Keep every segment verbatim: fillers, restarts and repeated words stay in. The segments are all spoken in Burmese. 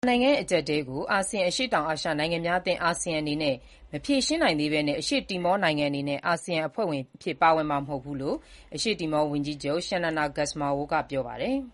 နိုင်ငံရဲ့အကျပ်အတည်းကို အာဆီယံ အရှေ့တောင်အာရှနိုင်ငံများအသင်း အာဆီယံအနေနဲ့ မဖြေရှင်းနိုင်သေးဘဲ အရှေ့တီမောနိုင်ငံအနေနဲ့ အာဆီယံအဖွဲ့ဝင်အဖြစ် ပါဝင်မှာမဟုတ်ဘူးလို့ အရှေ့တီမောဝန်ကြီးချုပ် Xanana Gusmao က ပြောပါတယ်။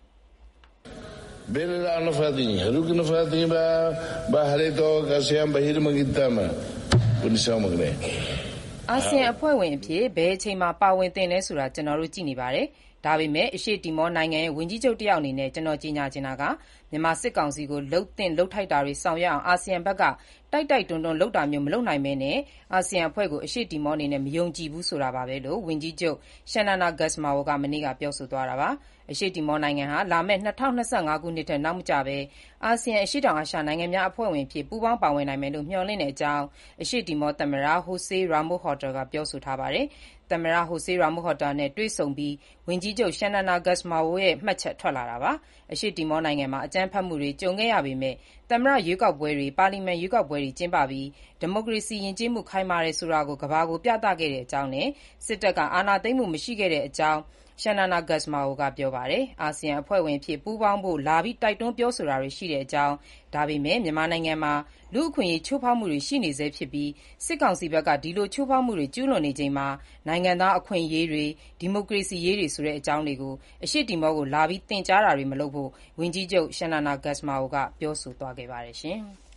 အာဆီယံအဖွဲ့ဝင်အဖြစ် ဘယ်အချိန်မှာ ပါဝင်သင့်တယ်ဆိုတာ ကျနော်တို့ ကြည့်နေပါတယ်။ ဒါပေမဲ့ အရှေ့တီမောနိုင်ငံရဲ့ ဝန်ကြီးချုပ်တယောက်အနေနဲ့ ကျနော် ကြေညာချင်တာက မြန်မာစစ်ကောင်စီကို လုပ်သင့်လုပ်ထိုက်တာတွေ ဆောင်ရွက်အောင် အာဆီယံဘက်က တိုက်တိုက်တွန်းတွန်း လုပ်တာမျိုး မလုပ်နိုင်ဘဲ အာဆီယံအဖွဲ့ကို အရှေ့တီမောအနေနဲ့ မယုံကြည်ဘူးဆိုတာပါပဲလို့ ဝန်ကြီးချုပ် Xanana Gusmao က မနေ့က ပြောဆိုသွားတာပါ။ အရှေ့တီမောနိုင်ငံဟာ လာမယ့် ၂၀၂၅ ခုနှစ်ထက် နောက်မကျဘဲ အာဆီယံ အရှေ့တောင်အာရှနိုင်ငံများအဖွဲ့ဝင်အဖြစ် ပူးပေါင်းပါဝင်နိုင်မယ်လို့ မျှော်လင့်ကြောင်း အရှေ့တီမောသမ္မတ Jose Ramos-Horta က ပြောဆိုထားပါတယ်။ သမ္မတ Jose Ramos-Horta နဲ့ တွေ့ဆုံပြီး ဝန်ကြီးချုပ် Xanana Gusmao ရဲ့ မှတ်ချက်ထွက်လာတာပါ။ အရှေ့တီမောနိုင်ငံမှာ အကြမ်းဖက်မှုတွေ ကြုံခဲ့ရပေမဲ့ သမ္မတရွေးကောက်ပွဲတွေ၊ ပါလီမန်ရွေးကောက်ပွဲတွေ ကျင်းပပြီး ဒီမိုကရေစီယဉ်ကျေးမှု ခိုင်မာတယ်ဆိုတာကို ကမ္ဘာကို ပြသခဲ့ကြောင်းနဲ့ စစ်တပ်က အာဏာသိမ်းမှု မရှိခဲ့ကြောင်း Xanana Gusmao က ပြောပါတယ်။ အာဆီယံအဖွဲ့ဝင်အဖြစ် ပူးပေါင်းဖို့ လာပြီး တိုက်တွန်းပြောဆိုတာတွေ ရှိကြောင်း၊ ဒါပေမဲ့ မြန်မာနိုင်ငံမှာ လူ့အခွင့်အရေး ချိုးဖောက်မှုတွေ ရှိနေဆဲဖြစ်ပြီး စစ်ကောင်စီဘက်က ဒီလို ချိုးဖောက်မှုတွေ ကျုးလွန်နေချိန်မှာ နိုင်ငံသားအခွင့်အရေးတွေ၊ ဒီမိုကရေစီရေးတွေဆိုတဲ့ အကြောင်းတွေကို အရှေ့တီမောကို လာပြီး သင်ကြားတာတွေ မလုပ်ဖို့ ဝန်ကြီးချုပ် Xanana Gusmao က ပြောဆိုသွားပါတယ်။